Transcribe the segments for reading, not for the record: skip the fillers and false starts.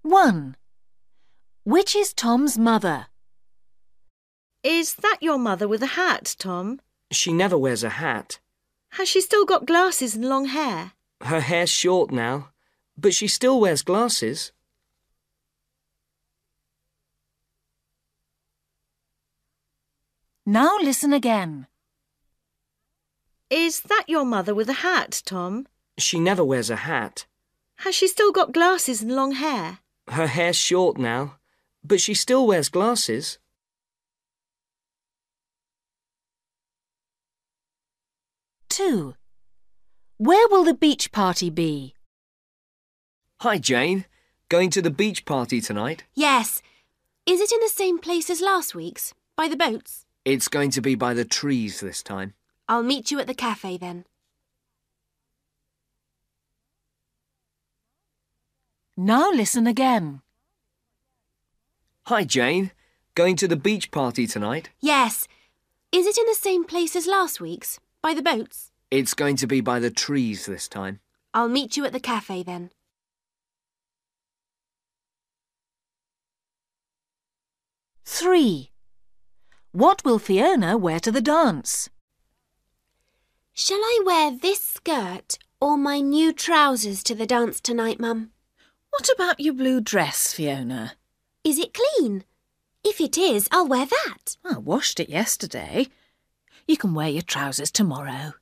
1. Which is Tom's mother? Is that your mother with a hat, Tom? She never wears a hat. Has she still got glasses and long hair? Her hair's short now, but she still wears glasses. Now listen again. Is that your mother with a hat, Tom? She never wears a hat. Has she still got glasses and long hair? Her hair's short now, but she still wears glasses. 2. Where will the beach party be? Hi, Jane. Going to the beach party tonight? Yes. Is it in the same place as last week's? By the boats? It's going to be by the trees this time. I'll meet you at the cafe then. Now listen again. Hi, Jane. Going to the beach party tonight? Yes. Is it in the same place as last week's? By the boats? It's going to be by the trees this time. I'll meet you at the cafe then. 3. What will Fiona wear to the dance? Shall I wear this skirt or my new trousers to the dance tonight, Mum? What about your blue dress, Fiona? Is it clean? If it is, I'll wear that. I washed it yesterday. You can wear your trousers tomorrow.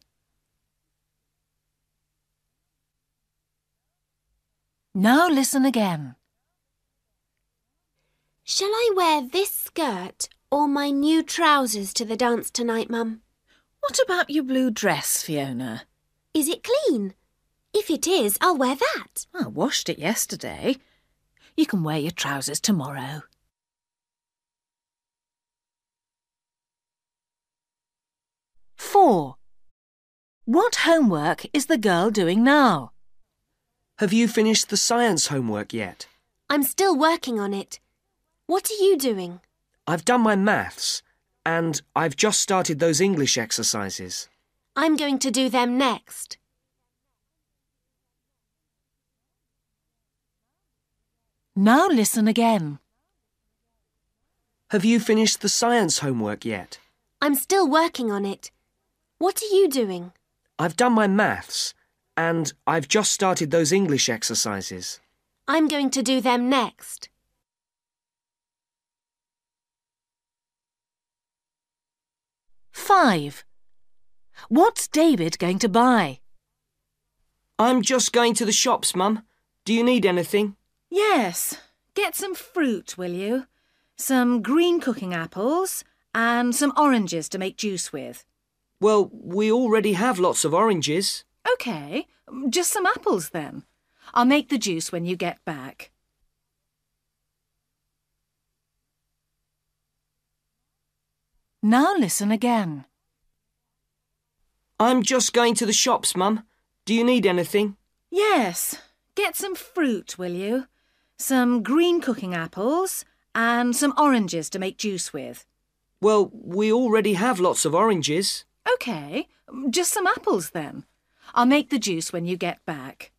Now listen again. Shall I wear this skirt or my new trousers to the dance tonight, Mum? What about your blue dress, Fiona? Is it clean? If it is, I'll wear that. I washed it yesterday. You can wear your trousers tomorrow. 4. What homework is the girl doing now? Have you finished the science homework yet? I'm still working on it. What are you doing? I've done my maths, and I've just started those English exercises. I'm going to do them next. Now listen again. Have you finished the science homework yet? I'm still working on it. What are you doing? I've done my maths, and I've just started those English exercises. I'm going to do them next. 5. What's David going to buy? I'm just going to the shops, Mum. Do you need anything? Yes. Get some fruit, will you? Some green cooking apples and some oranges to make juice with. Well, we already have lots of oranges. OK, just some apples then. I'll make the juice when you get back. Now listen again. I'm just going to the shops, Mum. Do you need anything? Yes. Get some fruit, will you? Some green cooking apples and some oranges to make juice with. Well, we already have lots of oranges. OK, just some apples then. I'll make the juice when you get back.